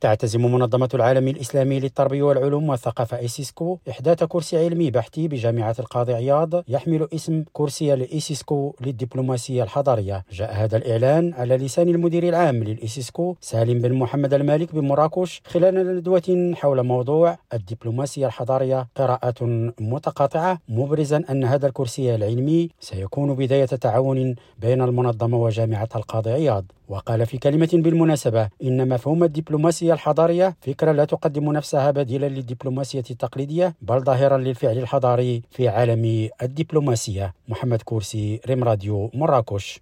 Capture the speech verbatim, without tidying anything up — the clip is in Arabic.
تعتزم منظمة العالم الإسلامي للتربية والعلوم والثقافة إيسيسكو إحداث كرسي علمي بحثي بجامعة القاضي عياض يحمل اسم كرسي الإيسيسكو للدبلوماسية الحضارية. جاء هذا الإعلان على لسان المدير العام للإيسيسكو سالم بن محمد المالك بمراكش خلال ندوة حول موضوع الدبلوماسية الحضارية قراءات متقاطعة، مبرزا أن هذا الكرسي العلمي سيكون بداية تعاون بين المنظمة وجامعة القاضي عياض. وقال في كلمة بالمناسبة إن مفهوم الدبلوماسية الحضارية فكرة لا تقدم نفسها بديلا للدبلوماسية التقليدية، بل ظاهرا للفعل الحضاري في عالم الدبلوماسية. محمد كورسي، ريم راديو، مراكش.